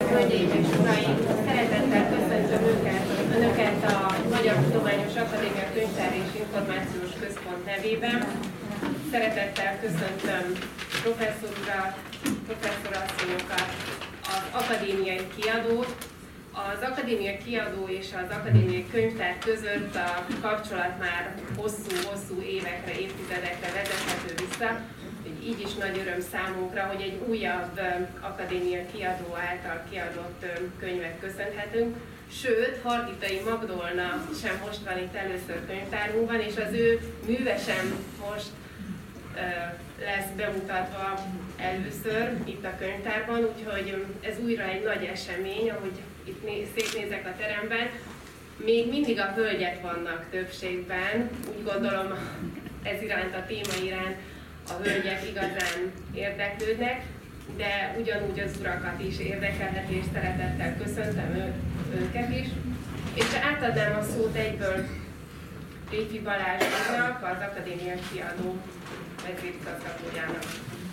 Hölgyeim és uraim! Szeretettel köszöntöm Önöket a Magyar Tudományos Akadémia Könyvtár és Információs Központ nevében. Szeretettel köszöntöm professzor urat, professzorasszonyokat, az akadémiai kiadót. Az akadémiai kiadó és az akadémiai könyvtár között a kapcsolat már hosszú évekre, évtizedekre vezethető vissza. Így is nagy öröm számunkra, hogy egy újabb akadémia kiadó által kiadott könyvet köszönhetünk. Sőt, Hargitai Magdolna sem most van itt először könyvtárunkban, és az ő műve sem most lesz bemutatva először itt a könyvtárban, úgyhogy ez újra egy nagy esemény, ahogy itt szétnézek a teremben. Még mindig a hölgyek vannak többségben, úgy gondolom ez iránt, a téma iránt a hölgyek igazán érdeklődnek, de ugyanúgy az urakat is érdekelheti, és szeretettel köszöntöm őket is. És átadnám a szót egyből Réti Balázsnak, az akadémia kiadó vezérigazgatójának.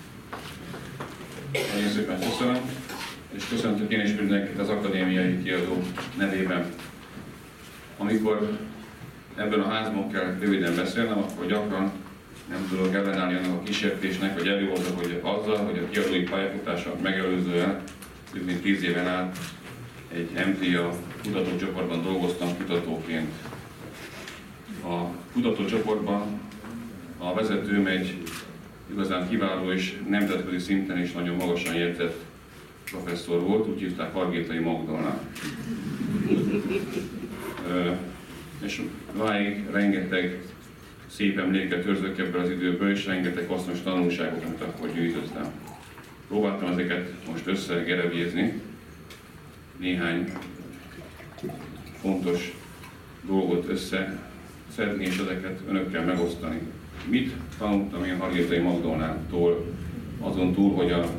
Nagyon szépen köszönöm, és köszöntök én is mindenkit az akadémiai kiadó nevében. Amikor ebben a házban kell röviden beszélnem, akkor gyakran nem tudok ellenállni annak a kísértésnek, hogy előhozzak, hogy azzal, hogy a kiadói pályafutása megelőzően, több mint 10 éven át egy MTA kutatócsoportban dolgoztam kutatóként. A kutatócsoportban a vezetőm egy igazán kiváló és nemzetközi szinten is nagyon magasan jegyzett professzor volt, úgy hívták Hargitai Magdolna. És máig rengeteg szép emléket őrzök ebből az időből, és rengeteg hasznos tanulságot, amit akkor gyűjtöttem. Próbáltam ezeket most összegerebjézni, néhány fontos dolgot összeszedni, és ezeket önökkel megosztani. Mit tanultam én Hargitai Magdolnától, azon túl, hogy a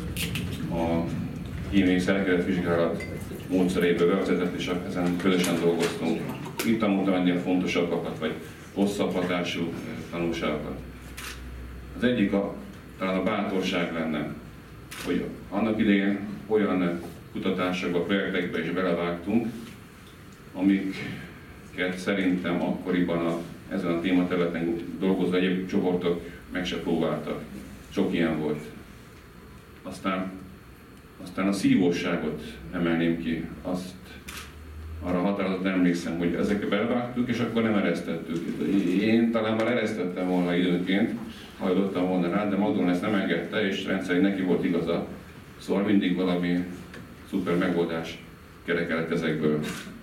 kémiai szerkezetvizsgálat módszeréből bevezetett, és ezen közösen dolgoztunk. Itt tanultam ennél fontosabbakat, vagy hosszabb hatású tanulságokat. Az egyik talán a bátorság lenne, hogy annak idején olyan kutatásokba, projektekbe is belevágtunk, amiket szerintem akkoriban ezen a tématerületen dolgozó egyéb csoportok meg se próbáltak. Sok ilyen volt. Aztán a szívóságot emelném ki. Arra határozottan emlékszem, hogy ezekbe belevágtuk, és akkor nem eresztettük. Én talán már eresztettem volna időnként, hajlottam volna rá, de Magdolna ezt nem engedte, és rendszerint neki volt igaza. Szóval mindig valami szuper megoldás kerekedett ezekből.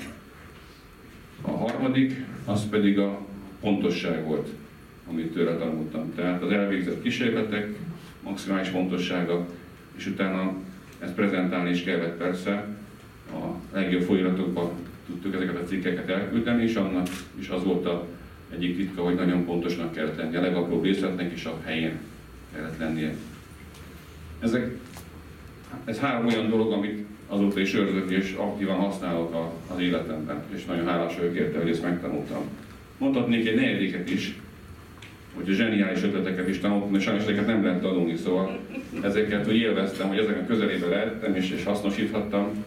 A harmadik, az pedig a pontosság volt, amit tőle tanultam. Tehát az elvégzett kísérletek, maximális pontossága, és utána ezt prezentálni is kellett persze. A legjobb folyóiratokban tudtuk ezeket a cikkeket elküldeni, és annak is az volt egyik titka, hogy nagyon pontosnak kellett lennie, a legapróbb részletnek is a helyén kellett lennie. Ez 3 olyan dolog, amit azóta is őrzök és aktívan használok az életemben, és nagyon hálás vagyok érte, hogy ezt megtanultam. Mondhatnék egy negyediket is, hogy a zseniális ötleteket is tanultam, és sajnos ezeket nem lehet tanulni, szóval ezeket úgy élveztem, hogy ezeken közelébe lehettem és hasznosíthattam.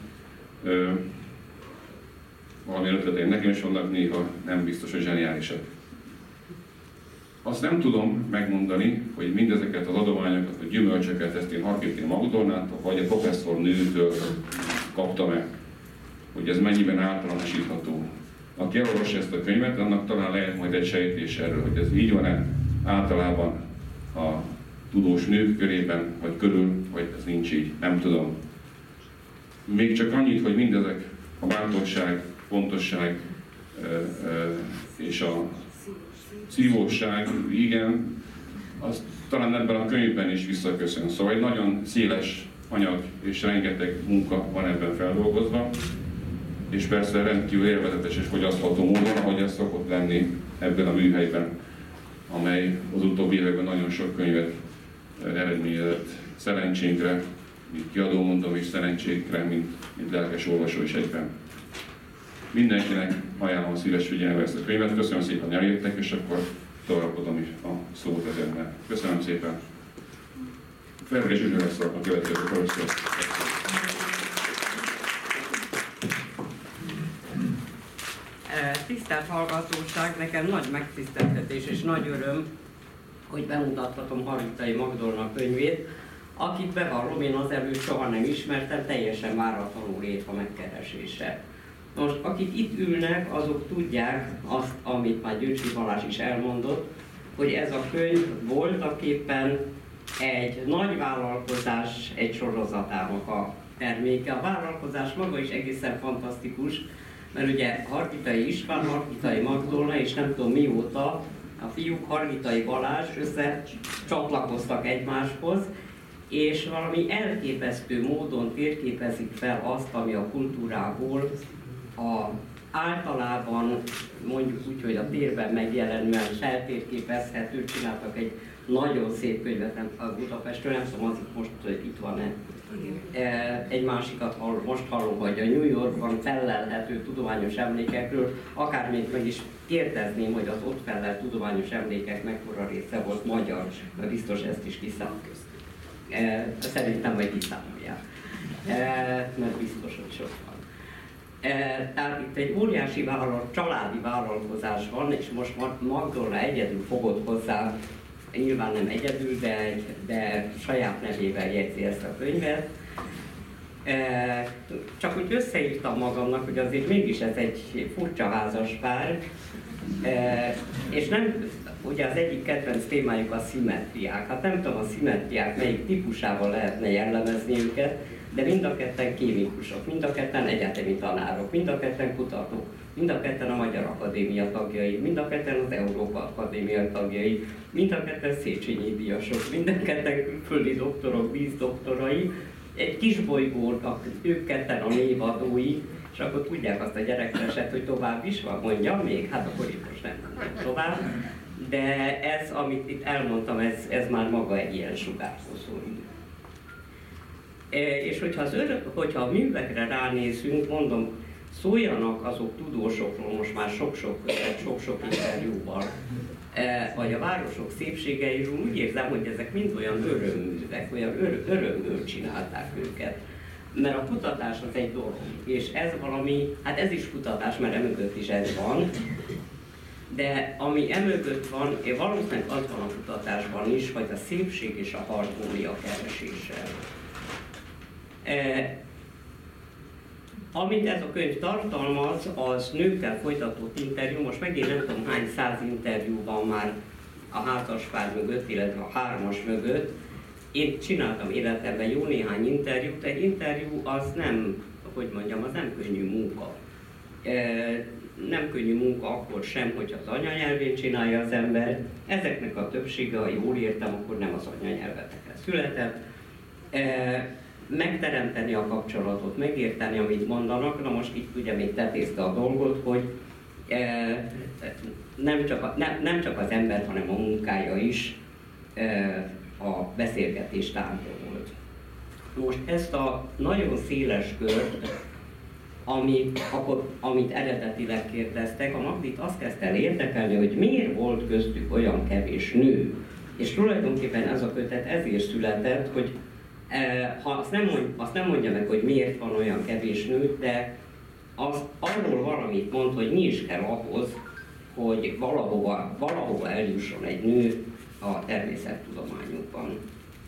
Valami ötleteim nekem is vannak, néha nem biztos, hogy zseniálisak. Azt nem tudom megmondani, hogy mindezeket az adományokat, vagy gyümölcsöket ezt én Hargitai Magdolnától, vagy a professzor nőtől kaptam-e, hogy ez mennyiben általánosítható. Aki elolvassa ezt a könyvet, annak talán lehet majd egy sejtés erről, hogy ez így van-e általában a tudós nők körében, vagy körül, vagy ez nincs így, nem tudom. Még csak annyit, hogy mindezek a bátorság, pontosság és a szívóság, igen, az talán ebben a könyvben is visszaköszön. Szóval egy nagyon széles anyag és rengeteg munka van ebben feldolgozva, és persze rendkívül élvezetes és fogyasztható módon, ahogy ez szokott lenni ebben a műhelyben, amely az utóbbi években nagyon sok könyvet eredményezett. Szerencsénkre, mint kiadó mondom, és szerencsénkre, mint lelkes olvasó is egyben. Mindenkinek ajánlom a szíves figyelme ezt a könyvet. Köszönöm szépen, hogy eljöttek, és akkor továbbadom is a szót ezenben. Köszönöm szépen. Ferrel és Zsuzsa lesz a következő professzor. Tisztelt hallgatóság, nekem nagy megtiszteltetés és nagy öröm, hogy bemutathatom Hargitai Magdolna könyvét, akit bevallom, én azelőtt soha nem ismertem, teljesen váratlanul ért a megkeresése. Most, akik itt ülnek, azok tudják azt, amit már Györgyi Balázs is elmondott, hogy ez a könyv voltaképpen egy nagy vállalkozás egy sorozatának a terméke. A vállalkozás maga is egészen fantasztikus, mert ugye Hargitai István, Hargitai Magdolna, és nem tudom mióta a fiúk, Hargitai Balázs összecsatlakoztak egymáshoz, és valami elképesztő módon térképezik fel azt, ami a kultúrából általában mondjuk úgy, hogy a térben megjelenően feltérképezhető, csináltak egy nagyon szép könyvet a Budapestről, nem tudom, az most itt van-e. Egy másikat most hallom, hogy a New Yorkban fellelhető tudományos emlékekről, akár még meg is kérdezném, hogy az ott fellelt tudományos emlékek mekkora része volt magyar, mert biztos ezt is kiszámolják. Szerintem majd kiszámolják, mert biztos, hogy sok van. Tehát itt egy óriási családi vállalkozás van, és most Magdolna egyedül fogott hozzá, nyilván nem egyedül, de saját nevével jegyzi ezt a könyvet. Csak úgy összeírtam magamnak, hogy azért mégis ez egy furcsa házaspár, és nem, ugye az egyik kedvenc témájuk a szimmetriák. Hát nem tudom, a szimmetriák melyik típusával lehetne jellemezni őket, de mind a ketten kémikusok, mind a ketten egyetemi tanárok, mind a ketten kutatók, mind a ketten a Magyar Akadémia tagjai, mind a ketten az Európa Akadémia tagjai, mind a ketten Széchenyi díjasok, mind a ketten külföldi doktorok, vízdoktorai, egy kis bolygónak ők ketten a névadói, és akkor tudják azt a gyerekreset, hogy tovább is van, mondjam még, hát akkor itt most nem tovább. De ez, amit itt elmondtam, ez már maga egy ilyen sugárzó. És hogyha a művekre ránézünk, mondom, szóljanak azok tudósokról most már sok-sok interjúval, vagy a városok szépségeiről, úgy érzem, hogy ezek mind olyan örömművek, olyan örömből csinálták őket. Mert a kutatás az egy dolog, és ez valami, hát ez is kutatás, mert emögött is ez van, de ami emögött van, valószínűleg az van a kutatásban is, hogy a szépség és a harmónia keresése. Amit ez a könyv tartalmaz, az nőkkel folytatott interjú, most megint nem tudom hány száz interjú van már a házaspár mögött, illetve a hármas mögött. Én csináltam életemben jó néhány interjút, egy interjú az nem, hogy mondjam, az nem könnyű munka. Nem könnyű munka akkor sem, hogyha az anyanyelvén csinálja az ember. Ezeknek a többsége, ha jól értem, akkor nem az anyanyelvetekre született. Megteremteni a kapcsolatot, megérteni, amit mondanak. Na most itt ugye még tetézte a dolgot, hogy nem csak az ember, hanem a munkája is a beszélgetés tárgya volt. Most ezt a nagyon széles kört, amit eredetileg kérdeztek, a Magdit azt kezdte el érdekelni, hogy miért volt köztük olyan kevés nő. És tulajdonképpen ez a kötet ezért született, hogy azt nem mondja meg, hogy miért van olyan kevés nő, de arról valamit mond, hogy mi is kell ahhoz, hogy valahova eljusson egy nő a természettudományokban.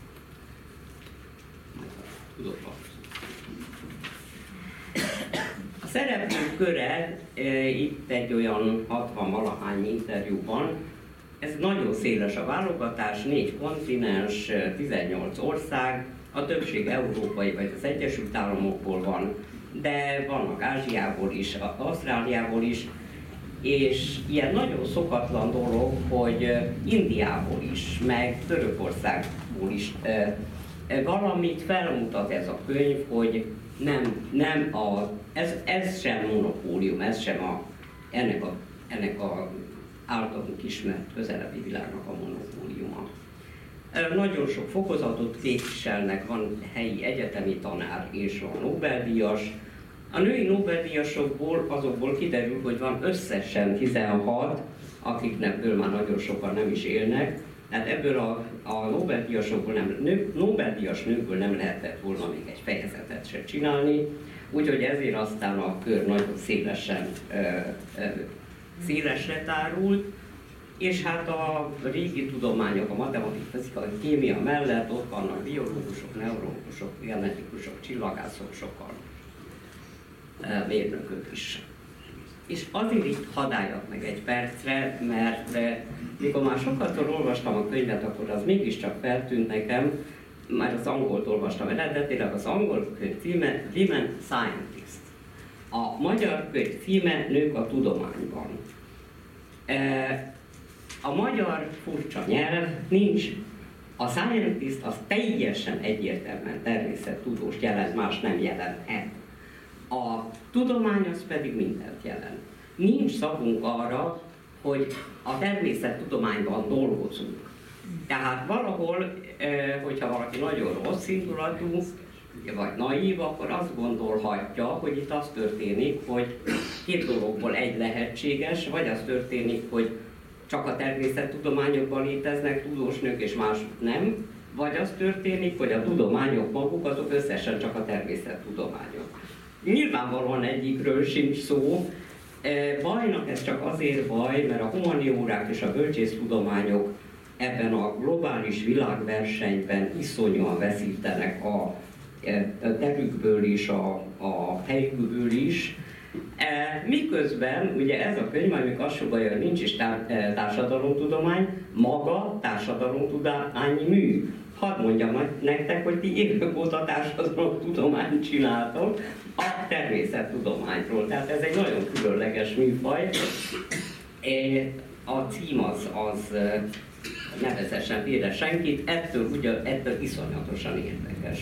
A szereplők köre itt egy olyan 60-valahány interjúban, ez nagyon széles a válogatás, 4 kontinens, 18 ország, a többség európai vagy az Egyesült Államokból van, de vannak Ázsiából is, Ausztráliából is, és ilyen nagyon szokatlan dolog, hogy Indiából is, meg Törökországból is valamit felmutat ez a könyv, hogy ez sem monopólium, ez sem ennek a általunk ismert közelebbi világnak a monopóliuma. Nagyon sok fokozatot képviselnek, van helyi egyetemi tanár és van Nobel-díjas. A női Nobel-díjasokból azokból kiderül, hogy van összesen 16, akiknekből már nagyon sokan nem is élnek. Tehát ebből a Nobel-díjasokból Nobel-díjas nőkből nem lehetett volna még egy fejezetet se csinálni. Úgyhogy ezért aztán a kör nagyon szélesre tárult, és hát a régi tudományok, a matematika, fizika, a kémia mellett ott vannak biológusok, neurológusok, genetikusok, csillagászok, sokan mérnökök is. És azért itt hadd álljak meg egy percre, mert mikor már sokszor olvastam a könyvet, akkor az mégiscsak feltűnt nekem, már az angolt olvastam eredetileg, az angol könyv címe Women Scientists. A magyar könyv címe Nők a tudományban. A magyar furcsa nyelv nincs. A scientist az teljesen egyértelműen természettudóst jelent, más nem jelenthet. A tudomány az pedig mindent jelent. Nincs szavunk arra, hogy a természettudományban dolgozunk. Tehát valahol, hogyha valaki nagyon rossz indulatú, vagy naív, akkor azt gondolhatja, hogy itt az történik, hogy két dologból egy lehetséges, vagy az történik, hogy csak a természettudományokban léteznek tudós nők, és más nem, vagy az történik, hogy a tudományok maguk azok összesen csak a természettudományok. Nyilvánvalóan egyikről sincs szó. Bajnak ez csak azért baj, mert a humaniórák és a bölcsésztudományok ebben a globális világversenyben iszonyúan veszítenek a terükből is, a helyükből is. Miközben ugye ez a könyv, amik azt sugalja, hogy nincs is társadalomtudomány, maga társadalomtudományi mű. Hadd mondjam nektek, hogy ti évek óta társadalomtudományt csináltok a természettudományról. Tehát ez egy nagyon különleges műfaj. A cím az ne vezessen félre senkit, ettől iszonyatosan érdekes.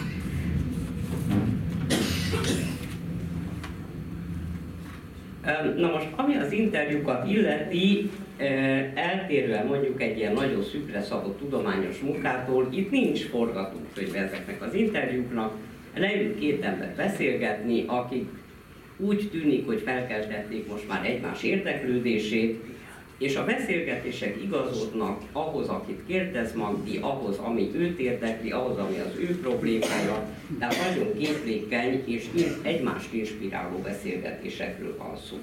Na most, ami az interjúkat illeti, eltérően mondjuk egy ilyen nagyon szűkre szabott tudományos munkától, itt nincs forgatókönyv ezeknek az interjúknak, leül két ember beszélgetni, akik úgy tűnik, hogy felkeltették most már egymás érdeklődését, és a beszélgetések igazodnak ahhoz, akit kérdez Magdi, ahhoz, ami őt érdekli, ahhoz, ami az ő problémája, tehát nagyon képlékeny és egymást inspiráló beszélgetésekről van szó.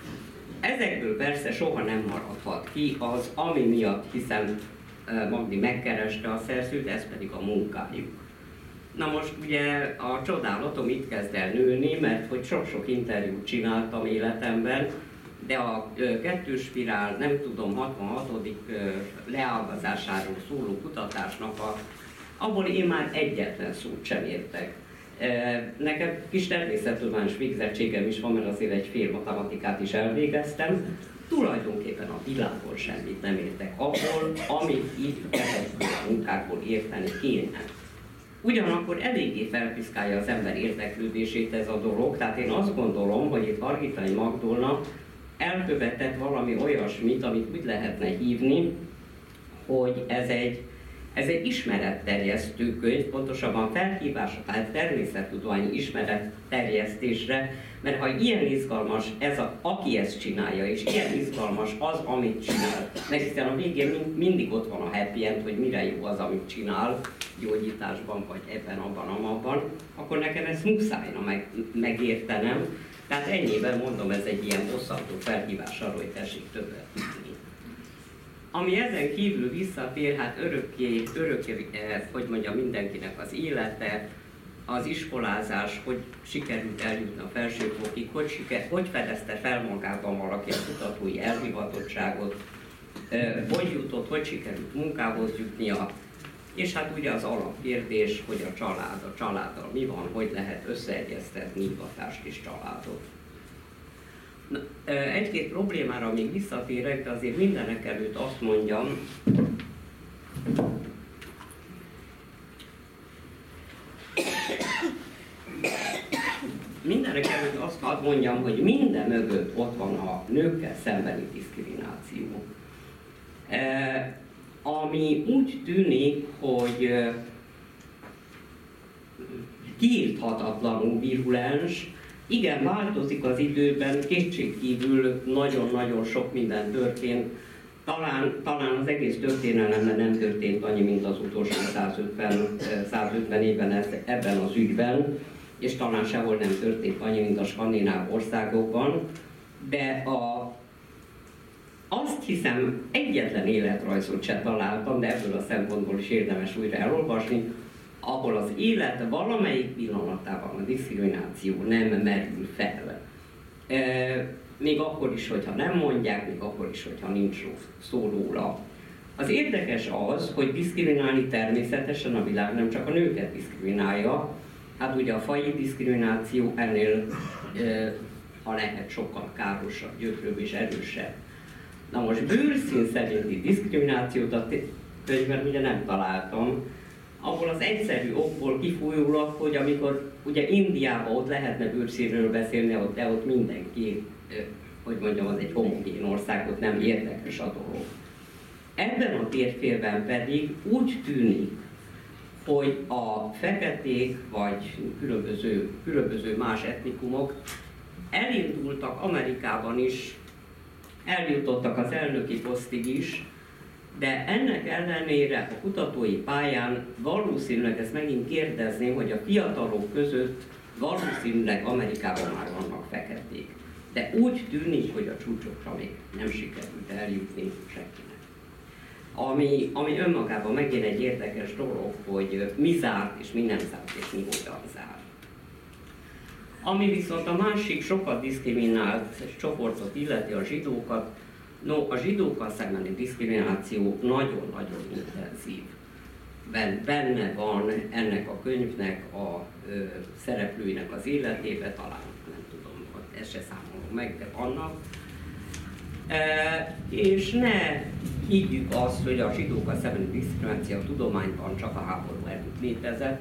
Ezekből persze soha nem maradhat ki az, ami miatt, hiszen Magdi megkereste a szerzőt, ez pedig a munkájuk. Na most ugye a csodálatom itt kezd el nőni, mert hogy sok-sok interjút csináltam életemben, de a kettős spirál, nem tudom, 66. leágazásáról szóló kutatásnak abból én már egyetlen szót sem értek. Nekem kis természettudományos végzettségem is van, mert azért egy fél matematikát is elvégeztem. Tulajdonképpen a világon semmit nem értek abból, amit itt ezekből a munkákból érteni kéne. Ugyanakkor eléggé felpiszkálja az ember érdeklődését ez a dolog, tehát én azt gondolom, hogy itt Hargitai Magdolna elkövetett valami olyasmit, amit úgy lehetne hívni, hogy ez egy ismeretterjesztő könyv, pontosabban felhívás a természettudományi ismeretterjesztésre, mert ha ilyen izgalmas aki ezt csinálja, és ilyen izgalmas az, amit csinál, meg hiszen a végén mindig ott van a happy end, hogy mire jó az, amit csinál, gyógyításban, vagy ebben, abban, akkor nekem ezt muszájna megértenem. Tehát ennyiben mondom, ez egy ilyen bosszantó felhívás arra, hogy tessék többet tudni. Ami ezen kívül visszatér, hát örökké, hogy mondjam, mindenkinek az élete, az iskolázás, hogy sikerült eljutni a felsőfokig, hogy fedezte fel magában valaki a kutatói elhivatottságot, hogy jutott, hogy sikerült munkához jutnia, és hát ugye az alapkérdés, hogy a családdal mi van, hogy lehet összeegyeztetni hivatást és családot. Egy-két problémára még visszatérek, de azért mindenek előtt azt mondjam, hogy minden mögött ott van a nőkkel szembeni diszkrimináció. Ami úgy tűnik, hogy kiirthatatlanul virulens. Igen, változik az időben, kétségkívül nagyon-nagyon sok minden történt. Talán az egész történelemben nem történt annyi, mint az utolsó 150 évben ebben az ügyben. és talán sehol nem történt annyi, mint a skandináv országokban, de azt hiszem, egyetlen életrajzot sem találtam, de ebből a szempontból is érdemes újra elolvasni, ahol az élet valamelyik pillanatában a diszkrimináció nem merül fel. Még akkor is, hogyha nem mondják, még akkor is, hogyha nincs szó róla. Az érdekes az, hogy diszkriminálni természetesen a világ nem csak a nőket diszkriminálja, hát ugye a faji diszkrimináció ennél, ha lehet, sokkal károsabb, gyötrőbb és erősebb. Na most bőrszín szerinti diszkriminációt a könyvben ugye nem találtam, ahol az egyszerű okból kifolyólag, hogy amikor ugye Indiában ott lehetne bőrszínről beszélni, de ott mindenki, hogy mondjam, az egy homogén ország, ott nem érdekes a dolog. Ebben a térfélben pedig úgy tűnik, hogy a feketék vagy különböző más etnikumok elindultak Amerikában is, eljutottak az elnöki posztig is, de ennek ellenére a kutatói pályán valószínűleg ezt megint kérdezném, hogy a fiatalok között valószínűleg Amerikában már vannak feketék. De úgy tűnik, hogy a csúcsokra még nem sikerült eljutni senkinek. Ami önmagában megint egy érdekes dolog, hogy mi zárt és mi nem zárt és mi hogyan zárt. Ami viszont a másik sokat diszkriminált csoportot illeti, a zsidókat, a zsidókkal szembeni diszkrimináció nagyon-nagyon intenzív. Benne van ennek a könyvnek a szereplőinek az életébe, talán nem tudom, ezt se számolom meg, de vannak. És ne higgyük azt, hogy a zsidókkal szembeni diszkrimináció a tudományban csak a háború előtt létezett.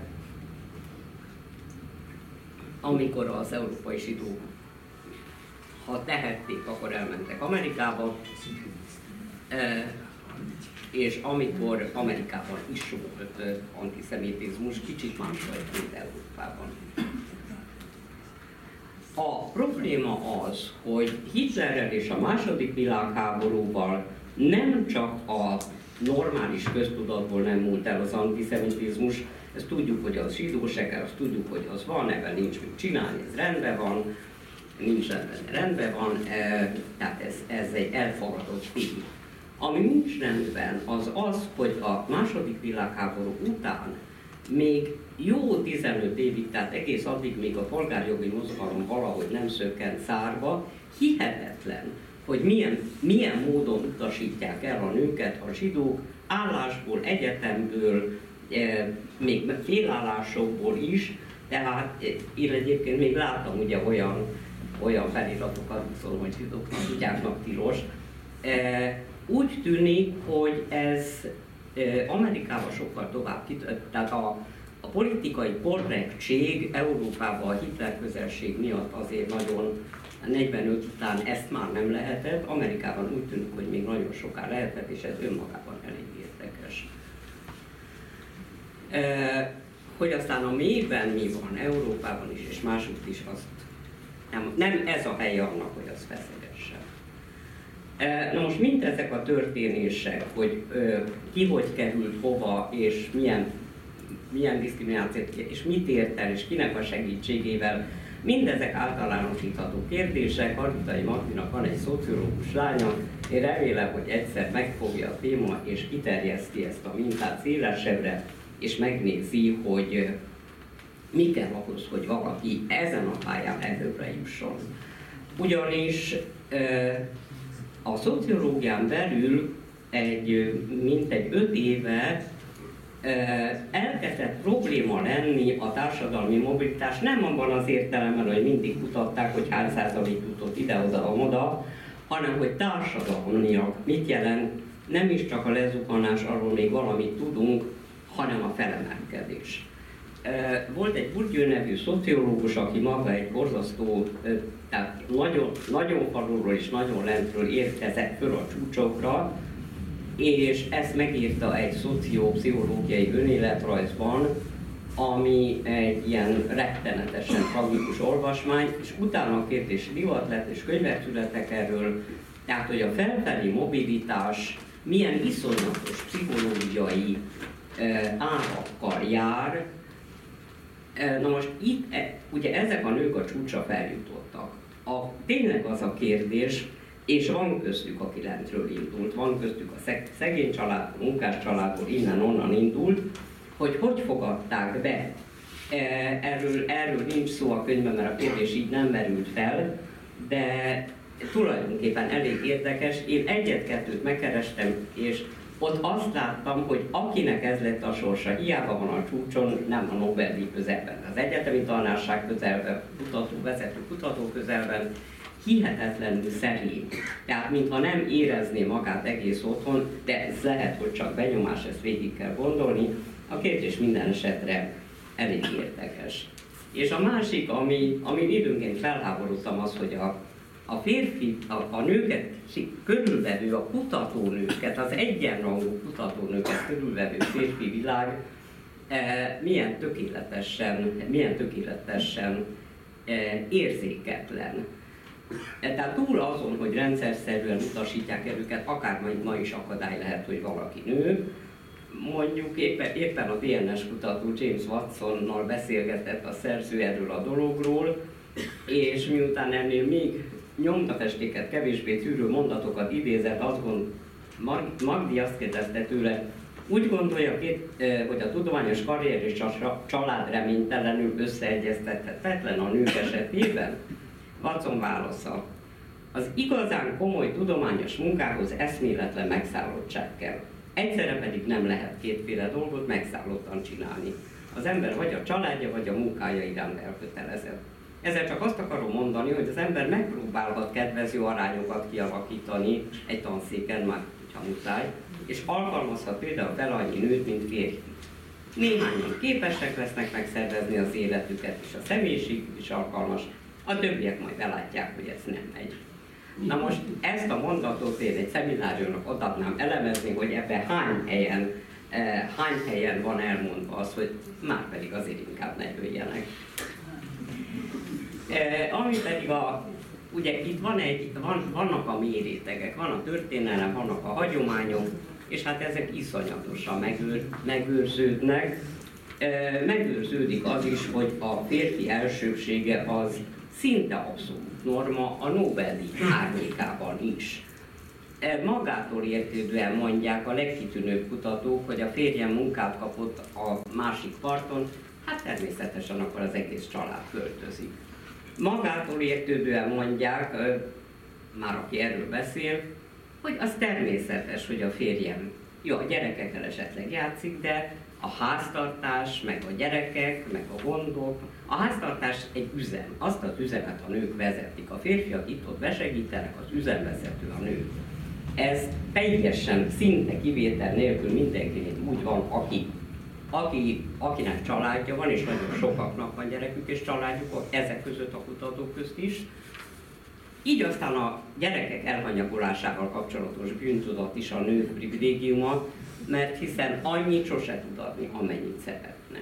Amikor az európai zsidók, ha tehették, akkor elmentek Amerikába, és amikor Amerikában is volt antiszemitizmus, kicsit máshogy, mint Európában. A probléma az, hogy Hitlerrel és a második világháborúval nem csak a normális köztudatból nem múlt el az antiszemitizmus, ezt tudjuk, hogy az zsidóság, azt tudjuk, hogy az van, ebben nincs mit csinálni, ez rendben van, nincs rendben van, tehát ez egy elfogadott tény. Ami nincs rendben, az az, hogy a második világháború után még jó 15 évig, tehát egész addig, még a polgárjogi mozgalom valahogy nem szökkent szárba, hihetetlen, hogy milyen módon utasítják el a nőket a zsidók állásból, egyetemből, még félállásokból is, tehát én egyébként még láttam ugye olyan feliratokat, viszont, hogy zsidóknak, kutyáknak tilos. Úgy tűnik, hogy ez Amerikában sokkal tovább tehát a politikai korrektség Európában a Hitler közelség miatt azért nagyon 45 után ezt már nem lehetett, Amerikában úgy tűnik, hogy még nagyon soká lehetett, és ez önmagában elég érdekes. Hogy aztán a mélyben mi van Európában is, és másutt is, azt nem ez a helye annak, hogy az feszegesse. Na most mindezek a történések, hogy ki hogy került hova, és milyen diszkriminációt, és mit ért el, és kinek a segítségével, mindezek általánosítható kérdések. Hargitai Magdinak van egy szociológus lánya, én remélem, hogy egyszer megfogja a téma, és kiterjeszti ezt a mintát szélesebbre, és megnézi, hogy mi kell ahhoz, hogy valaki ezen a pályán előbbre jusson. Ugyanis a szociológián belül mintegy 5 éve elkezdett probléma lenni a társadalmi mobilitás, nem abban az értelemben, hogy mindig kutatták, hogy hány százalék jutott ide-oda, hanem hogy társadalmiak mit jelent, nem is csak a lezuhanás, arról még valamit tudunk, hanem a felemelkedés. Volt egy Bourdieu nevű szociológus, aki maga egy borzasztó, tehát nagyon falulról és nagyon lentről érkezett föl a csúcsokra, és ezt megírta egy szociopszichológiai önéletrajzban, ami egy ilyen rettenetesen tragikus olvasmány, és utána kérdés divat lett, és könyvek születtek erről, tehát hogy a felfelé mobilitás milyen iszonyatos pszichológiai árakkal jár, Na most itt ugye ezek a nők a csúcsra feljutottak. Tényleg az a kérdés, és van köztük, aki lentről indult, van köztük a szegény családból, munkás családból, innen-onnan indult, hogy fogadták be. Erről nincs szó a könyvben, mert a kérdés így nem merült fel, de tulajdonképpen elég érdekes. Én egyet-kettőt megkerestem, és ott azt láttam, hogy akinek ez lett a sorsa, hiába van a csúcson, nem a Nobel-díj közelben, az egyetemi tanárság közelben, vezető kutató közelben, hihetetlenül szerény. Tehát, mintha nem érezné magát egész otthon, de ez lehet, hogy csak benyomás, ezt végig kell gondolni. A kérdés minden esetre elég érdekes. És a másik, ami időnként felháborodtam, az, hogy a férfi, a nőket körülvevő, a kutatónőket, az egyenrangú kutatónőket körülvevő férfi világ milyen tökéletesen érzéketlen. Tehát túl azon, hogy rendszerszerűen utasítják el őket, akár ma is akadály lehet, hogy valaki nő. Mondjuk éppen a DNS kutató James Watsonnal beszélgetett a szerző erről a dologról, és miután ennél még nyomtatestéket, kevésbé tűrő mondatokat idézett, Magdi azt kérdezte tőle, úgy gondolja, hogy a tudományos karrier és a család reménytelenül összeegyeztethetetlen a nők esetében? Watson válasza. Az igazán komoly tudományos munkához eszméletlen megszállottság kell. Egyszerre pedig nem lehet kétféle dolgot megszállottan csinálni. Az ember vagy a családja, vagy a munkája iránt elkötelezett. Ezzel csak azt akarom mondani, hogy az ember megpróbálhat kedvező arányokat kialakítani egy tanszéken, már hogyha muszáj, és alkalmazhat például fel annyi nőt, mint férfi. Néhányan képesek lesznek megszervezni az életüket, és a személyiség is alkalmas, a többiek majd belátják, hogy ez nem megy. Na most ezt a mondatot én egy szemináriumnak odaadnám elemezni, hogy ebben hány helyen van elmondva az, hogy már pedig azért inkább ne jöjjenek. Ami pedig ugye itt vannak a mélyrétegek, van a történelem, vannak a hagyományok, és hát ezek iszonyatosan megőrződnek. Megőrződik az is, hogy a férfi elsőbsége az szinte abszolút norma a Nobel-díj árnyékában is. Magától értődően mondják a legkitűnőbb kutatók, hogy a férjem munkát kapott a másik parton, hát természetesen akkor az egész család költözik. Magától értődően mondják, már aki erről beszél, hogy az természetes, hogy a férjem, jó, a gyerekekkel esetleg játszik, de a háztartás, meg a gyerekek, meg a gondok, a háztartás egy üzem, azt az üzemet a nők vezetik, a férfiak itt-ott besegítenek, az üzemvezető a nő. Ez teljesen, szinte kivétel nélkül mindenkinek úgy van, akinek családja van, és nagyon sokaknak van gyerekük és családjuk, ezek között a kutatók közt is. Így aztán a gyerekek elhanyagolásával kapcsolatos bűntudat is a nők privilégiuma, mert hiszen annyit sose tud adni, amennyit szeretne.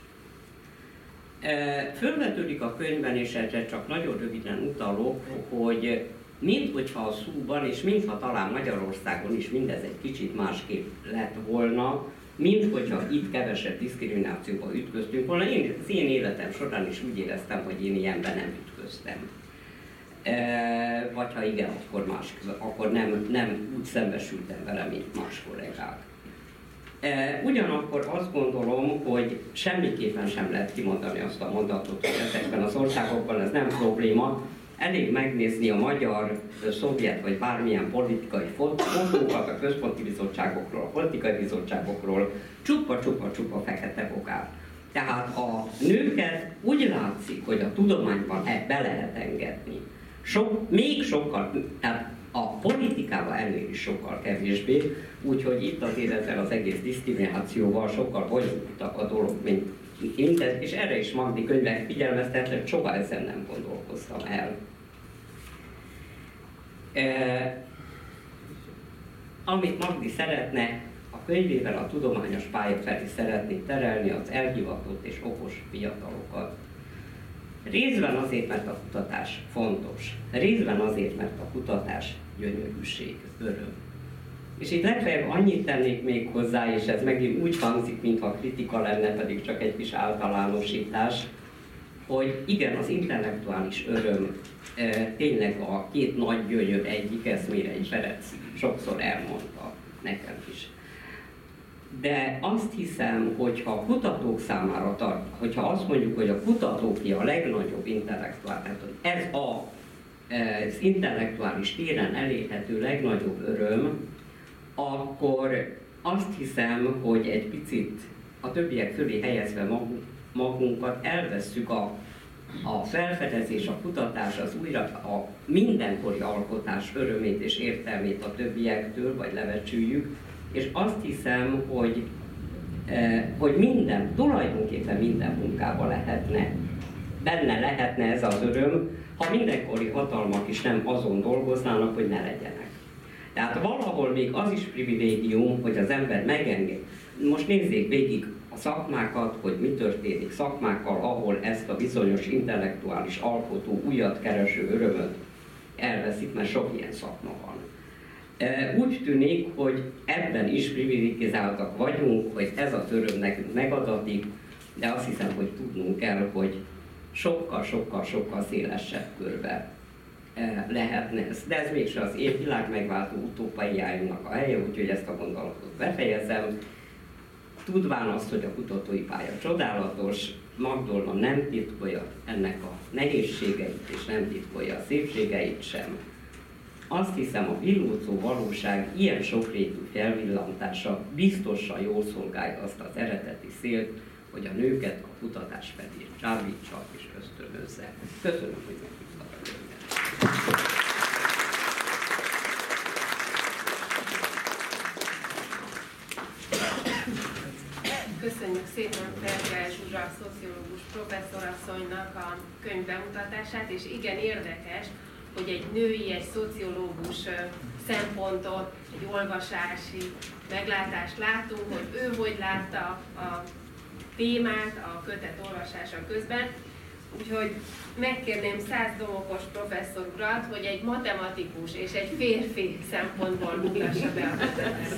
Fölvetődik a könyvben, és erre csak nagyon röviden utalok, hogy minthogyha a szóban, és mintha talán Magyarországon is mindez egy kicsit másképp lett volna, minthogyha itt kevesebb diszkriminációba ütköztünk volna. Az én életem során is úgy éreztem, hogy én ilyenben nem ütköztem. Vagy ha igen, akkor nem úgy szembesültem vele, mint más kollégák. Ugyanakkor azt gondolom, hogy semmiképpen sem lehet kimondani azt a mondatot, hogy ezekben az országokban ez nem probléma. Elég megnézni a magyar, szovjet vagy bármilyen politikai fotókat a központi bizottságokról, a politikai bizottságokról, csupa fekete bogár. Tehát a nőket úgy látszik, hogy a tudományban be lehet engedni. Még sokkal, tehát a politikában ennél is sokkal kevésbé, úgyhogy itt azért ezzel az egész diszkriminációval sokkal bonyolultabb a dolog, mint ez, és erre is Magdi könyvek figyelmeztetett, hogy soha ezen nem gondolkoztam el. Amit Magdi szeretne, a könyvével a tudományos pálya felé szeretné terelni az elhivatott és okos fiatalokat. Részben azért, mert a kutatás fontos. Részben azért, mert a kutatás gyönyörűség, öröm. És itt legfeljebb annyit tennék még hozzá, és ez megint úgy hangzik, mintha kritika lenne, pedig csak egy kis általánosítás, hogy igen, az intellektuális öröm tényleg a két nagy gyönyör egyik, ezt Mérei Ferenc sokszor elmondta nekem is. De azt hiszem, hogyha a kutatók számára hogyha azt mondjuk, hogy a kutatóké a legnagyobb intellektuális, ez az intellektuális téren elérhető legnagyobb öröm, akkor azt hiszem, hogy egy picit a többiek fölé helyezve magunkat elvesszük a felfedezés, a kutatás, az a mindenkori alkotás örömét és értelmét a többiektől, vagy lebecsüljük, és azt hiszem, hogy tulajdonképpen minden munkában benne lehetne ez az öröm, ha mindenkori hatalmak is nem azon dolgoznának, hogy ne legyenek. Tehát valahol még az is privilégium, hogy az ember megenged. Most nézzék végig a szakmákat, hogy mi történik szakmákkal, ahol ezt a bizonyos intellektuális alkotó, újat kereső örömöt elveszik, mert sok ilyen szakma van. Úgy tűnik, hogy ebben is privilegizáltak vagyunk, hogy ez az öröm nekünk megadatik, de azt hiszem, hogy tudnunk kell, hogy sokkal szélesebb körbe lehetne ez. De ez mégse az én világ megváltó utópiáimnak a helye, úgyhogy ezt a gondolatot befejezem. Tudván azt, hogy a kutatói pálya csodálatos, Magdolna nem titkolja ennek a nehézségeit, és nem titkolja a szépségeit sem. Azt hiszem, a villódzó valóság ilyen sokrétű felvillantása biztosan jól szolgálja azt az eredeti célt, hogy a nőket a kutatás felé csábítsa és ösztönözze. Köszönöm, hogy meghívtak a nőket. Köszönjük szépen Ferger Zsuzsa, szociológus professzorasszonynak a könyv bemutatását, és igen érdekes, hogy egy női, egy szociológus szempontot, egy olvasási meglátást látunk, hogy ő hogy látta a témát a kötet olvasása közben. Úgyhogy megkérném Szász Domokos professzor urat, hogy egy matematikus és egy férfi szempontból mutassa be a kötetet.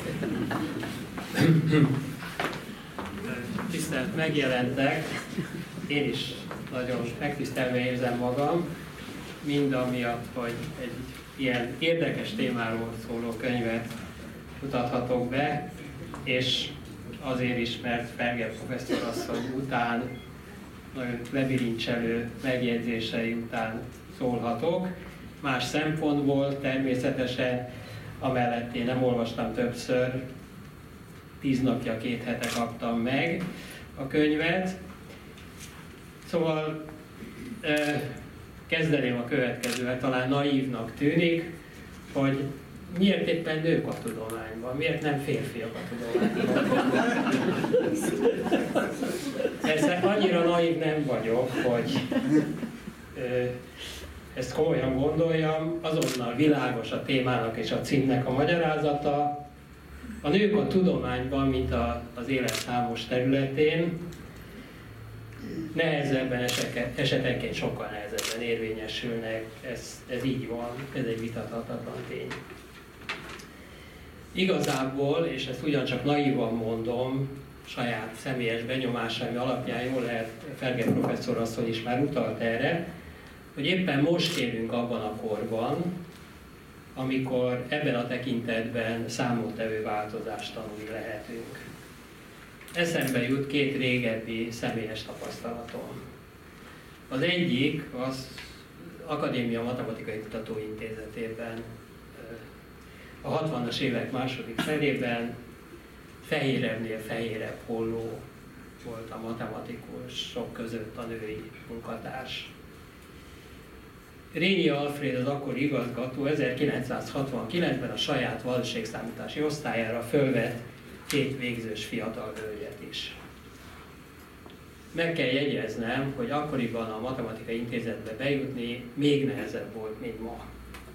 Tisztelt megjelentek, én is nagyon megtisztelve érzem magam, mind amiatt, hogy egy ilyen érdekes témáról szóló könyvet mutathatok be, és azért is, mert Ferger professzorasszony után, nagyon lebilincselő megjegyzései után szólhatok. Más szempontból természetesen, amellett én nem olvastam többször, 10 napja, 2 hete kaptam meg a könyvet. Szóval kezdeném a következővel, talán naívnak tűnik, hogy miért éppen nők a tudományban, miért nem férfiak a tudományban. Persze annyira naív nem vagyok, hogy ezt komolyan gondoljam, azonnal világos a témának és a címnek a magyarázata. A nők a tudományban, mint az élet számos területén, nehezebben, esetenként sokkal nehezebben érvényesülnek, ez így van, ez egy vitathatatlan tény. Igazából, és ezt ugyancsak naívan mondom, saját személyes benyomásaim alapján jól lehet, Ferger professzor asszony is már utalt erre, hogy éppen most élünk abban a korban, amikor ebben a tekintetben számottevő változást tanulni lehetünk. Eszembe jut 2 régebbi személyes tapasztalatom. Az egyik az Akadémia Matematikai Kutatóintézetében a 60-as évek második felében fehérebbnél fehérebb holló volt a matematikusok között a női munkatárs. Rényi Alfréd, az akkori igazgató 1969-ben a saját valóságszámítási osztályára fölvett 2 végzős fiatal hölgyet is. Meg kell jegyeznem, hogy akkoriban a Matematikai Intézetbe bejutni még nehezebb volt, mint ma.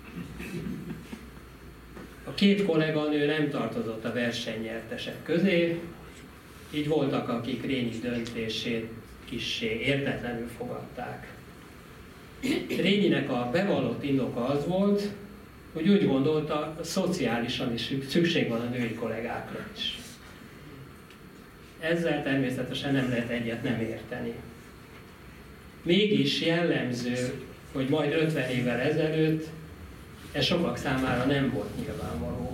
A 2 kolléganő nem tartozott a versenynyertesek közé, így voltak, akik Rényi döntését kissé értetlenül fogadták. Rényinek a bevallott indoka az volt, hogy úgy gondolta, szociálisan is szükség van a női kollégákra is. Ezzel természetesen nem lehet egyet nem érteni. Mégis jellemző, hogy majd 50 évvel ezelőtt ez sokak számára nem volt nyilvánvaló.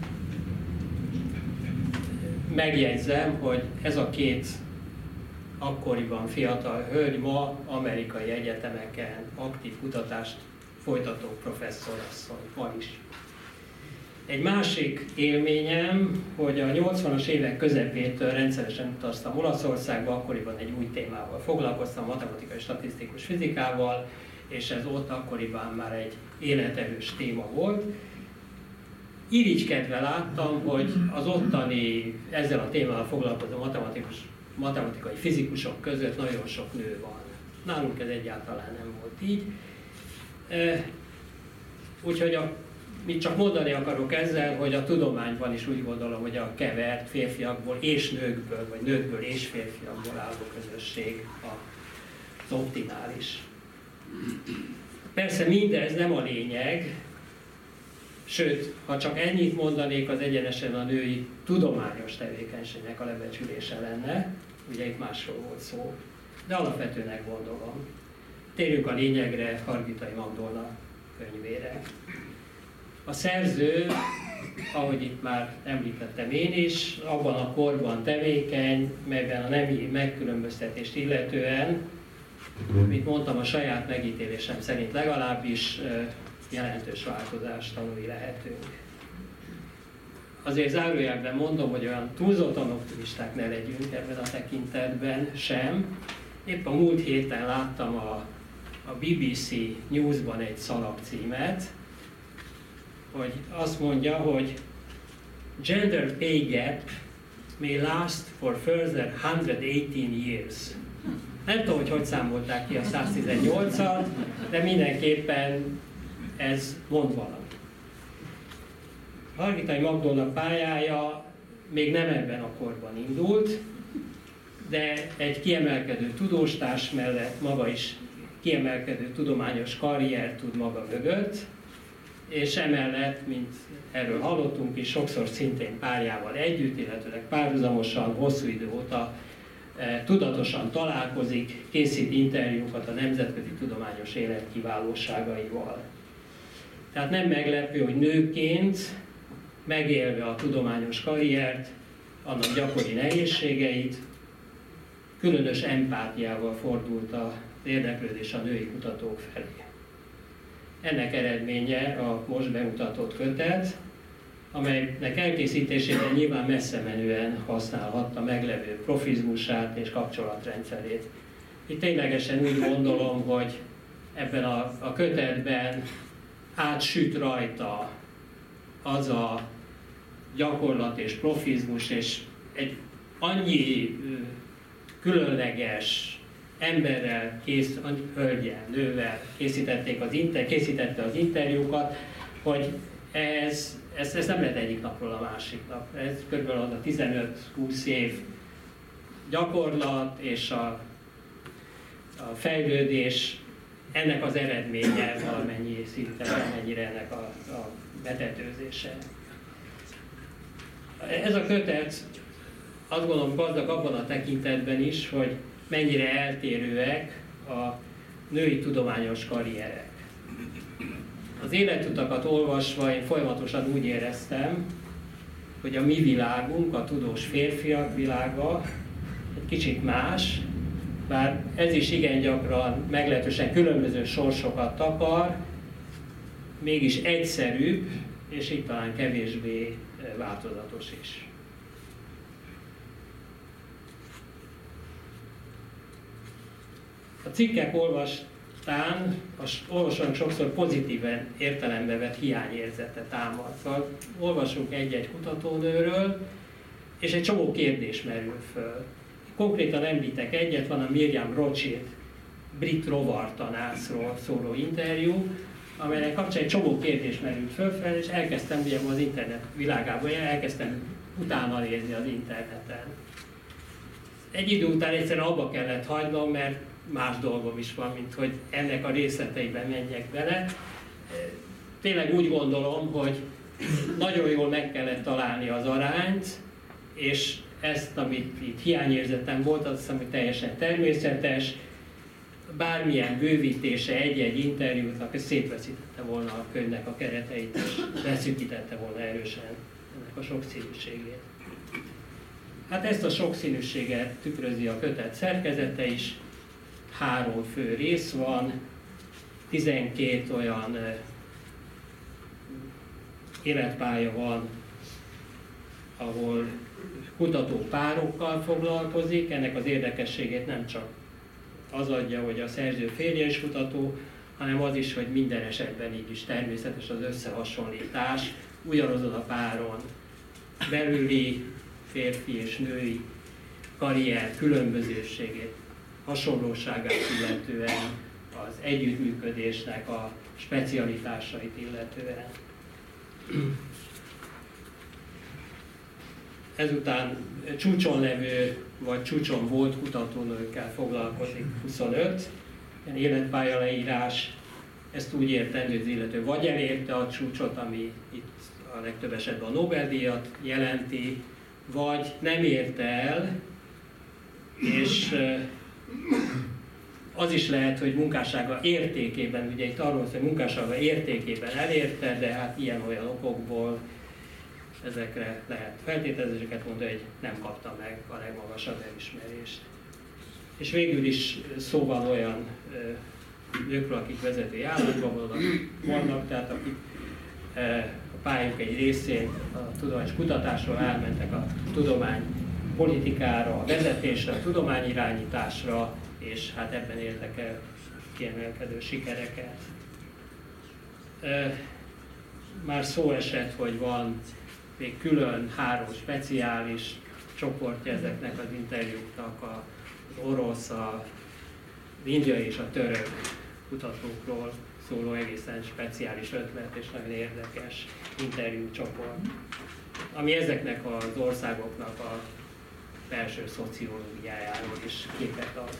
Megjegyzem, hogy ez a két akkoriban fiatal hölgy ma amerikai egyetemeken aktív kutatást folytató professzorasszony, ma is. Egy másik élményem, hogy a 80-as évek közepétől rendszeresen utaztam Olaszországba, akkoriban egy új témával foglalkoztam, matematikai statisztikus fizikával, és ez ott akkoriban már egy életerős téma volt. Irigykedve láttam, hogy az ottani ezzel a témával foglalkozó matematikai fizikusok között nagyon sok nő van. Nálunk ez egyáltalán nem volt így. Úgyhogy mit csak mondani akarok ezzel, hogy a tudományban is úgy gondolom, hogy a kevert férfiakból és nőkből, vagy nőkből és férfiakból álló közösség az optimális. Persze mindez nem a lényeg, sőt, ha csak ennyit mondanék, az egyenesen a női tudományos tevékenységnek a lebecsülése lenne, ugye itt másról volt szó, de alapvetőnek gondolom. Térjünk a lényegre, Hargitai Magdolna könyvére. A szerző, ahogy itt már említettem én is, abban a korban tevékeny, melyben a nemi megkülönböztetést illetően, mint mondtam, a saját megítélésem szerint legalábbis jelentős változást tanulni lehetünk. Azért zárójelben mondom, hogy olyan túlzottan optimisták ne legyünk ebben a tekintetben sem. Épp a múlt héten láttam a BBC Newsban egy szalagcímet, hogy azt mondja, hogy gender pay gap may last for further 118 years. Nem tudom, hogy számolták ki a 118-at, de mindenképpen ez mond valami. Hargitai Magdolna pályája még nem ebben a korban indult, de egy kiemelkedő tudóstárs mellett maga is kiemelkedő tudományos karrier tud maga mögött, és emellett, mint erről hallottunk is, sokszor szintén párjával együtt, illetőleg párhuzamosan, hosszú idő óta tudatosan találkozik, készít interjúkat a nemzetközi tudományos élet kiválóságaival. Tehát nem meglepő, hogy nőként, megélve a tudományos karriert, annak gyakori nehézségeit, különös empátiával fordult az érdeklődés a női kutatók felé. Ennek eredménye a most bemutatott kötet, amelynek elkészítésében nyilván messze menően használhatta meglevő profizmusát és kapcsolatrendszerét. Itt ténylegesen úgy gondolom, hogy ebben a kötetben átsüt rajta az a gyakorlat és profizmus, és egy annyi különleges emberrel, hölgyel, nővel készítette az interjúkat, hogy ez nem lehet egyik napról a másiknak. Ez kb. Az a 15-20 év gyakorlat és a fejlődés, ennek az eredménye valamennyi szinten, valamennyire ennek a betetőzése. Ez a kötet azt gondolom gazdag abban a tekintetben is, hogy mennyire eltérőek a női tudományos karrierek. Az életutakat olvasva én folyamatosan úgy éreztem, hogy a mi világunk, a tudós férfiak világa egy kicsit más, bár ez is igen gyakran meglehetősen különböző sorsokat takar, mégis egyszerűbb, és így talán kevésbé változatos is. A cikkek olvastán az olvasónak sokszor pozitíven értelembe vett hiányérzete támad. Szóval olvasunk egy-egy kutatónőről, és egy csomó kérdés merül föl. Konkrétan említek egyet, van a Miriam Rothschild brit rovartanászról szóló interjú, amelynek kapcsán egy csomó kérdés merült föl, és elkezdtem ugye az internet világában, elkezdtem utána nézni az interneten. Egy idő után egyszerűen abba kellett hagynom, mert más dolgom is van, mint hogy ennek a részleteiben menjek bele. tényleg úgy gondolom, hogy nagyon jól meg kellett találni az arányt, és ezt, amit itt hiányérzetem volt, az ami teljesen természetes, bármilyen bővítése egy-egy interjúnak, ez szétveszítette volna a könyvnek a kereteit, és leszűkítette volna erősen ennek a sokszínűségét. Hát ezt a sokszínűséget tükrözi a kötet szerkezete is, 3 fő rész van, 12 olyan életpálya van, ahol kutató párokkal foglalkozik. Ennek az érdekességét nem csak az adja, hogy a szerző férje is kutató, hanem az is, hogy minden esetben így is természetes az összehasonlítás, ugyanazon a páron belüli férfi és női karrier különbözőségét, hasonlóságát illetően, az együttműködésnek a specialitásait illetően. Ezután csúcson levő vagy csúcson volt kutatónőkkel foglalkozik 25, ilyen életpálya leírás, ezt úgy értendő az illető, vagy elérte a csúcsot, ami itt a legtöbb esetben a Nobel-díjat jelenti, vagy nem érte el, és az is lehet, hogy munkássága értékében, ugye itt arról szól, hogy munkássága értékében elérte, de hát ilyen-olyan okokból ezekre lehet feltételezéseket mondani, hogy nem kapta meg a legmagasabb elismerést. És végül is szó van olyan nőkről, akik vezetői állásban vannak, tehát akik a pályák egy részén a tudományos kutatásról elmentek a tudomány politikára, a vezetésre, a tudományirányításra, és hát ebben értek el kiemelkedő sikereket. Már szó esett, hogy van még külön 3 speciális csoportja ezeknek az interjúknak, az orosz, az indiai és a török kutatókról szóló egészen speciális ötlet és nagyon érdekes interjúcsoport, ami ezeknek az országoknak a belső szociológiájáról is képet ad.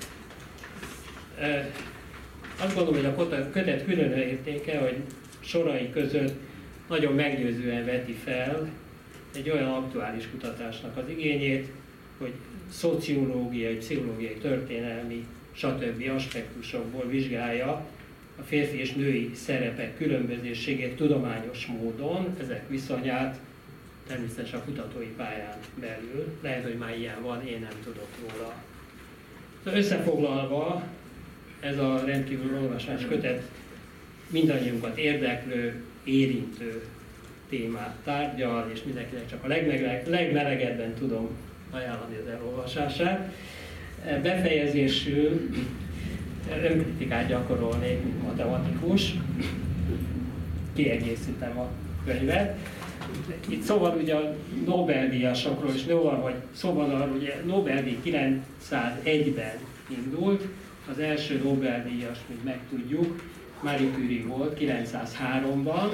Azt gondolom, hogy a kötet külön értéke, hogy sorai között nagyon meggyőzően veti fel egy olyan aktuális kutatásnak az igényét, hogy szociológiai, pszichológiai, történelmi, stb. Aspektusokból vizsgálja a férfi és női szerepek különbözőségét tudományos módon, ezek viszonyát természetesen a kutatói pályán belül. Lehet, hogy már ilyen van, én nem tudok róla. Összefoglalva, ez a rendkívül olvasás kötet mindannyiunkat érdeklő, érintő témát tárgyal, és mindenkinek csak a legmelegebben tudom ajánlani az elolvasását. Befejezésül önkritikát gyakorolnék, mint matematikus, kiegészítem a könyvet. Itt szóval ugye a Nobel-díjasokról is van, hogy szóval arról, ugye Nobel-díj 901-ben indult, az első Nobel-díjas, mint megtudjuk, Marie Curie volt 903-ban.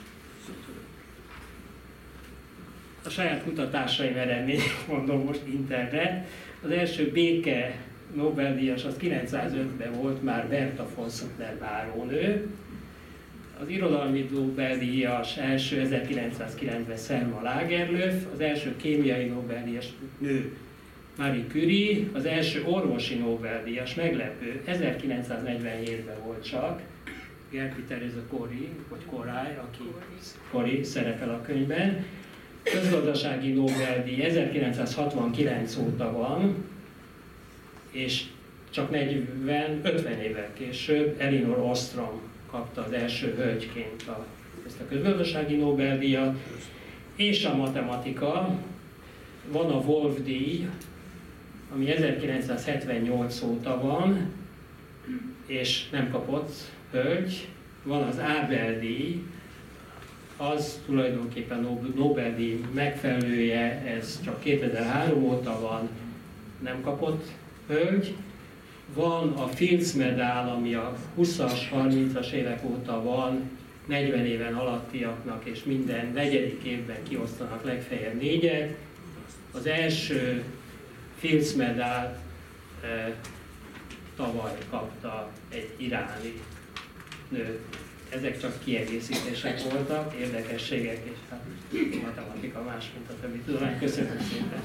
A saját kutatásaim eredményét mondom most internet. Az első béke Nobel-díjas az 905-ben volt már Berta von Suttner bárónő. Az irodalmi Nobel-díjas első 1909-ben Selma Lagerlöf, az első kémiai Nobel-díjas nő Marie Curie, az első orvosi Nobel-díjas, meglepő, 1947-ben volt csak, Gertrude Theresa Curie, vagy Korály, aki Curie szerepel a könyvben. Közgazdasági Nobel-díj 1969 óta van, és csak 50 évvel később Elinor Ostrom kapta az első hölgyként ezt a közgazdasági Nobel-díjat, és a matematika, van a Wolf-díj, ami 1978 óta van, és nem kapott hölgy, van az Abel-díj, az tulajdonképpen Nobel-díj megfelelője, ez csak 2003 óta van, nem kapott hölgy. Van a Fields Medal, ami a 20-as, 30-as évek óta van, 40 éven alattiaknak, és minden 4. évben kiosztanak legfeljebb 4-et. Az első Fields Medal tavaly kapta egy iráni nő, ezek csak kiegészítések voltak, érdekességek, és hát a matematika más, mint a többi tudomány. Köszönöm szépen!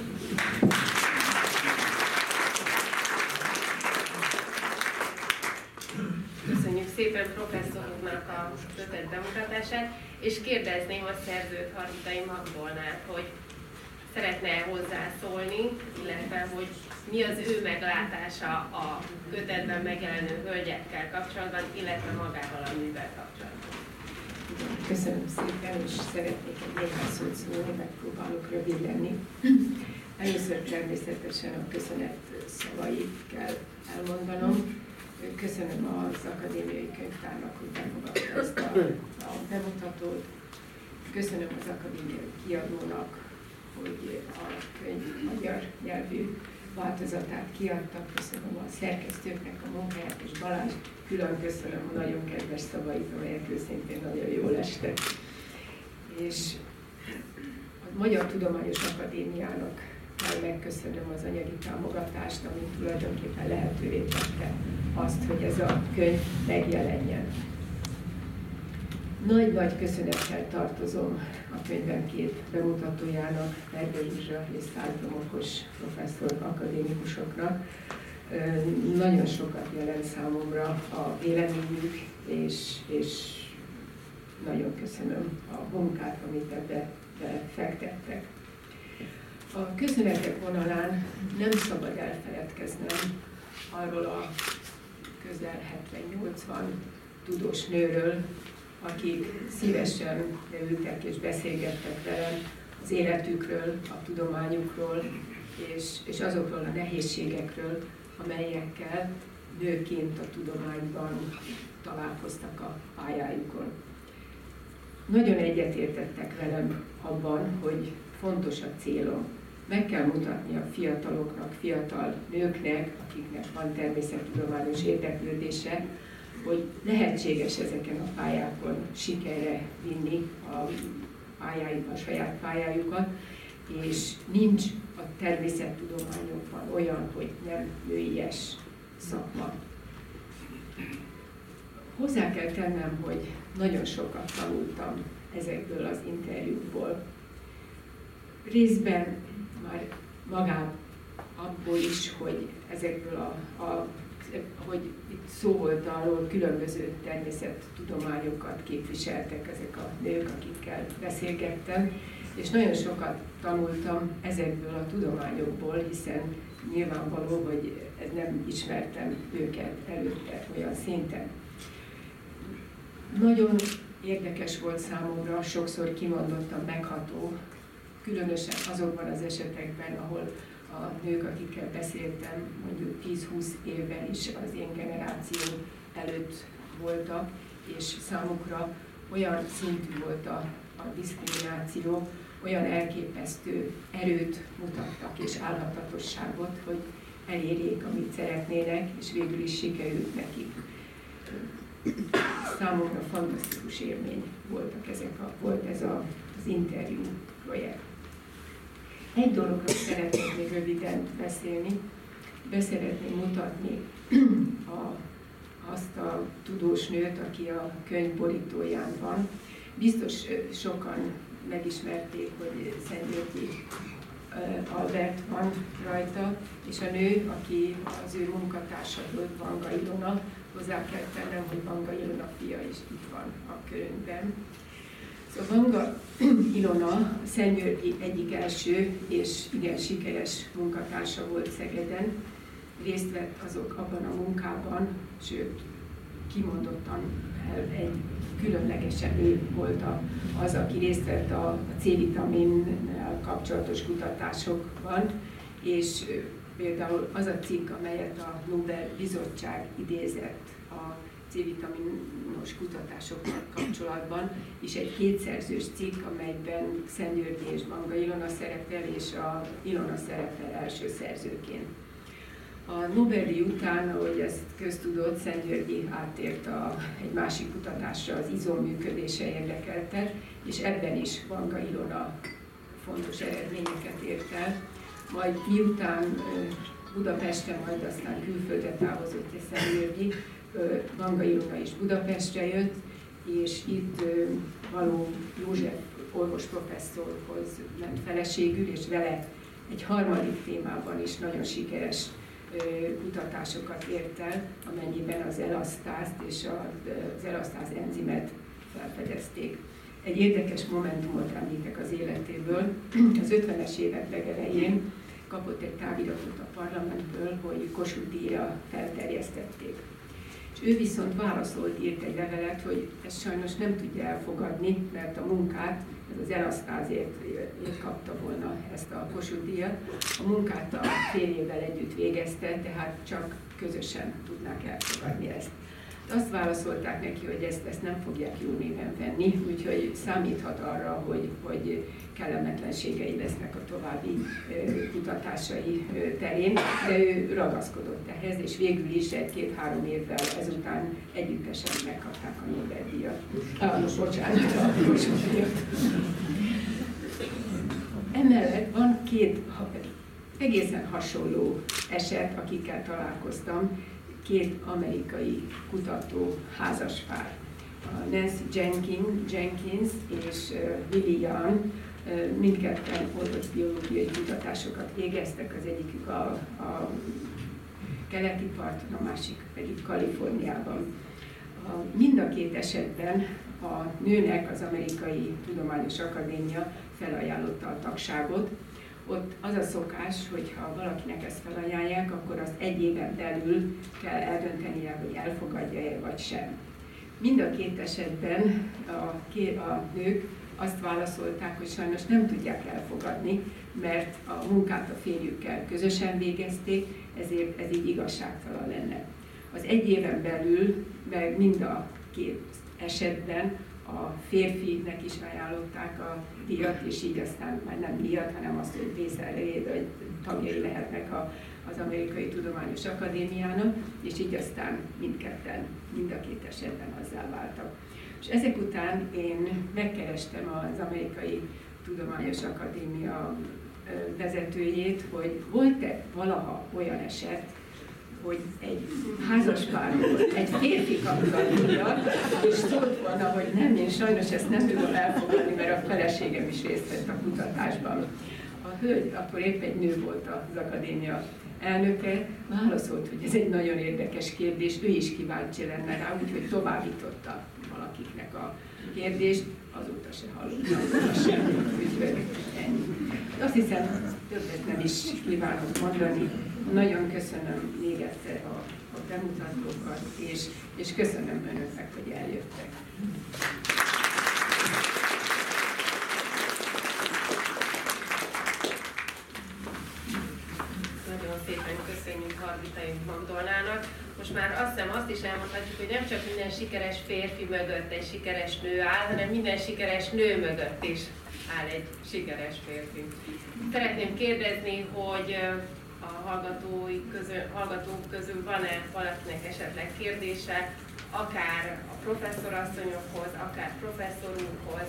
Köszönjük szépen professzoroknak a ötlet bemutatását, és kérdezném a szerzőt, Hargitai Magdolnát, hogy szeretne hozzászólni, illetve hogy mi az ő meglátása a kötetben megjelenő hölgyekkel kapcsolatban, illetve magával a művel kapcsolatban. Köszönöm szépen, és szeretnék egy néhány szót szólni, megpróbálok rövid lenni. Először természetesen a köszönet szavait kell elmondanom. Köszönöm az Akadémiai Könyvtárnak, hogy befogadta ezt a bemutatót. Köszönöm az akadémiai kiadónak, hogy a könyv magyar nyelvű változatát kiadtak. Köszönöm a szerkesztőknek a munkáját, és Balázs, külön köszönöm a nagyon kedves szavait, amelyek őszintén nagyon jól estek. És a Magyar Tudományos Akadémiának kell megköszönöm az anyagi támogatást, ami tulajdonképpen lehetővé tette azt, hogy ez a könyv megjelenjen. Nagy-nagy köszönettel tartozom a könyvem két bemutatójának, Erdei Zsuzsa és Szálton Okos professzor akadémikusoknak. Nagyon sokat jelent számomra a véleményük, és nagyon köszönöm a munkát, amit ebbe fektettek. A köszönetek vonalán nem szabad elfeledkeznem arról a közel 70-80 tudós nőről, akik szívesen leültek és beszélgettek velem az életükről, a tudományukról, és azokról a nehézségekről, amelyekkel nőként a tudományban találkoztak a pályájukon. Nagyon egyetértettek velem abban, hogy fontos a célom. Meg kell mutatni a fiataloknak, fiatal nőknek, akiknek van természettudományos érdeklődése, hogy lehetséges ezeken a pályákon sikerre vinni a saját pályájukat, és nincs a természettudományokban olyan, hogy nem nőies szakma. Hozzá kell tennem, hogy nagyon sokat tanultam ezekből az interjúkból. Részben már magában abból is, hogy ezekből hogy itt szó volt arról, különböző természettudományokat képviseltek ezek a nők, akikkel beszélgettem, és nagyon sokat tanultam ezekből a tudományokból, hiszen nyilvánvaló, hogy nem ismertem őket előtte olyan szinten. Nagyon érdekes volt számomra, sokszor kimondottan megható, különösen azokban az esetekben, ahol a nők, akikkel beszéltem, mondjuk 10-20 évvel is az én generáció előtt voltak, és számukra olyan szintű volt a diszkrimináció, olyan elképesztő erőt mutattak és állhatatosságot, hogy elérjék, amit szeretnének, és végül is sikerült nekik. Számomra fantasztikus élmény volt ez az interjú projekt. Egy dologról szeretnék még röviden beszélni. Beszeretném mutatni azt a tudós nőt, aki a könyv borítóján van. Biztos sokan megismerték, hogy Szentgyörgyi Albert van rajta, és a nő, aki az ő munkatársa volt, Vanga Ilona. Hozzá kell tennem, hogy Vanga Ilona fia is itt van a könyvben. Szóval Vanga Ilona Szentgyörgyi egyik első és igen sikeres munkatársa volt Szegeden. Részt vett abban a munkában, sőt, kimondottan egy különlegesen ő volt az, aki részt vett a C-vitaminnel kapcsolatos kutatásokban, és például az a cikk, amelyet a Nobel-bizottság idézett a C-vitaminos kutatásokkal kapcsolatban, és egy kétszerzős cikk, amelyben Szentgyörgyi és Vanga Ilona szerepel, és a Ilona szerepel első szerzőként. A Nobel-díj után, ahogy ezt köztudott, Szentgyörgyi áttért egy másik kutatásra, az izom működése érdekelte, és ebben is Vanga Ilona fontos eredményeket ért el. Majd miután Budapesten, majd aztán külföldre távozott és Szentgyörgyi, Vanga Ilona is Budapestre jött, és itt való József orvos professzorhoz ment feleségül, és vele egy harmadik témában is nagyon sikeres kutatásokat ért el, amennyiben az elasztázt és az elasztáz enzimet felfedezték. Egy érdekes momentumot említek az életéből. Az 50-es évek legelején kapott egy táviratot a parlamentből, hogy Kossuth-díjra felterjesztették. És ő viszont válaszolt, írt egy levelet, hogy ezt sajnos nem tudja elfogadni, mert a munkát, ez az elasztázért kapta volna ezt a Kossuth-díjat, a munkát a férjével együtt végezte, tehát csak közösen tudnák elfogadni ezt. Azt válaszolták neki, hogy ezt nem fogják jó néven venni, úgyhogy számíthat arra, hogy kellemetlenségei lesznek a további kutatásai terén, de ő ragaszkodott ehhez, és végül is 1-2-3 évvel ezután együttesen megkapták a Nobel-díjat. Bocsánat, a Kossuth-díjat. Emellett van 2 egészen hasonló eset, akikkel találkoztam, 2 amerikai kutató házaspár. Nancy Jenkins és Willie Young mindketten orvosbiológiai kutatásokat végeztek, az egyikük a keleti parton, a másik pedig Kaliforniában. Mind a 2 esetben a nőnek az Amerikai Tudományos Akadémia felajánlotta a tagságot. Ott az a szokás, hogy ha valakinek ezt felajánlják, akkor azt 1 éven belül kell eldöntenie, hogy elfogadja-e vagy sem. Mind a 2 esetben a nők azt válaszolták, hogy sajnos nem tudják elfogadni, mert a munkát a férjükkel közösen végezték, ezért ez így igazságtalan lenne. Az 1 éven belül, meg mind a 2 esetben a férfinek is ajánlották a díjat, és így aztán már nem díjat, hanem azt, hogy vagy tagjai lehetnek az Amerikai Tudományos Akadémiának, és így aztán mindketten, mind a 2 esetben azzá váltak. És ezek után én megkerestem az Amerikai Tudományos Akadémia vezetőjét, hogy volt-e valaha olyan eset, hogy egy házaspárból egy férfi kapta a díjat, és szólt volna, hogy nem, én sajnos ezt nem tudom elfogadni, mert a feleségem is részt vett a kutatásban. A hölgy, akkor épp egy nő volt az akadémia elnöke, válaszolt, hogy ez egy nagyon érdekes kérdés, ő is kíváncsi lenne rá, úgyhogy továbbította valakiknek a kérdést, azóta se hallottam sem, úgyhogy ennyi. Azt hiszem, többet nem is kívánok mondani. Nagyon köszönöm még egyszer a bemutatókat, és köszönöm önöknek, hogy eljöttek. Nagyon szépen köszönjük Hargitai Magdolnának. Most már azt hiszem azt is elmondhatjuk, hogy nem csak minden sikeres férfi mögött egy sikeres nő áll, hanem minden sikeres nő mögött is áll egy sikeres férfi. Szeretném kérdezni, hogy a hallgatók közül van-e valakinek esetleg kérdése, akár a professzorasszonyokhoz, akár professzorúnkhoz.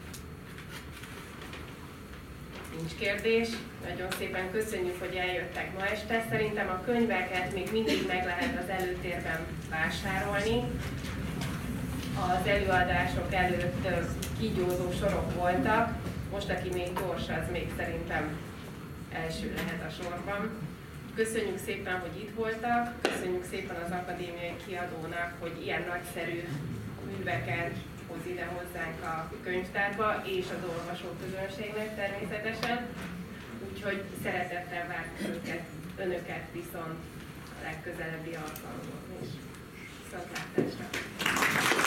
Nincs kérdés. Nagyon szépen köszönjük, hogy eljöttek ma este. Szerintem a könyveket még mindig meg lehet az előtérben vásárolni. Az előadások előtt kígyózó sorok voltak. Most, aki még gyors, az még szerintem első lehet a sorban. Köszönjük szépen, hogy itt voltak, köszönjük szépen az akadémiai kiadónak, hogy ilyen nagyszerű műveket hoz ide hozzánk a könyvtárba, és az olvasóközönségnek természetesen. Úgyhogy szeretettel várjuk önöket viszont a legközelebbi alkalommal is. Viszontlátásra!